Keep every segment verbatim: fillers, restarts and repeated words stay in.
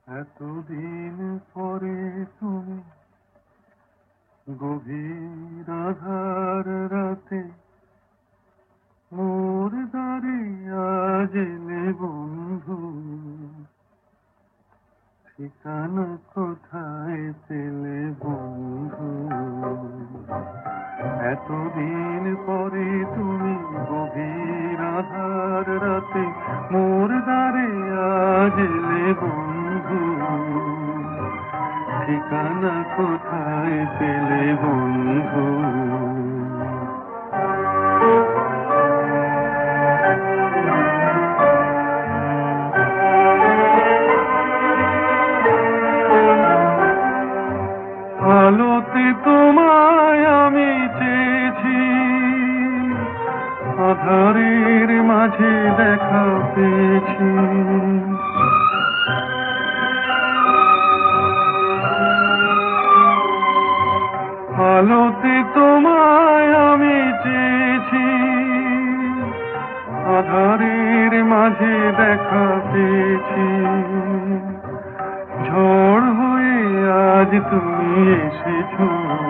এতদিন পরে তুমি গভীর আধার রাতে মোর দ্বারে আজ এলে বন্ধু, ঠিকানা কোথায় পেলে বন্ধু? এতদিন পরে তুমি গভীর আধার রাতে মোর দ্বারে আজ এলে বন্ধু, ঠিকানা কোথায় পেলে বন্ধু? আলোতে তোমায় আমি চেয়েছি, আধারের মাঝে দেখা পেয়েছি। আলোতে তোমায় আমি চেয়েছি, আধারের মাঝে দেখা পেয়েছি। ঝড় হয়ে আজ তুমি এসেছো,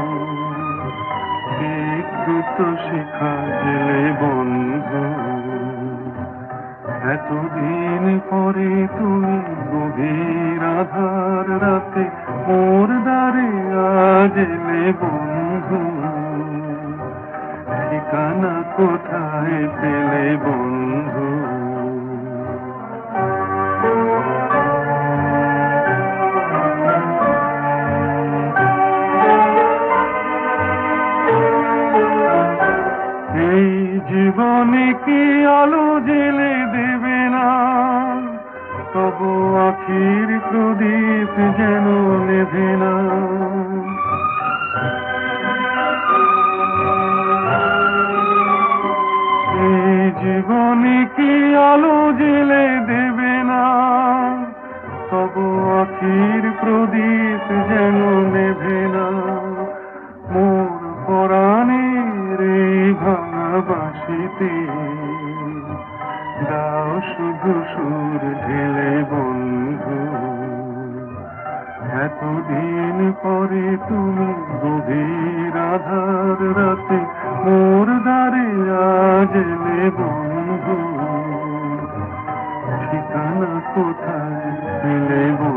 বিদ্যুৎ শিখা জেলে বন্ধু। এতদিন পরে তুমি গভীর আধার রাতে মোর দ্বারে আজ এলে বন্ধু, ঠিকানা কোথায় পেলে বন্ধু? এই জীবনে কি আলো জেলে দেবে না, তবু আখির প্রদীপ যেন নেভে না। এই জীবনে কি আলো জেলে দেবে না, তবু আখির প্রদীপ যেন নেভে না। মোর পরাণের এই ভাঙা বাঁশিতে দাও শুধু সুর ঢেলে বন্ধু। এতদিন পরে তুমি গভীর আধার রাতে মোর দ্বারে আজ এলে বন্ধু, ঠিকানা কোথায় পেলে বন্ধু?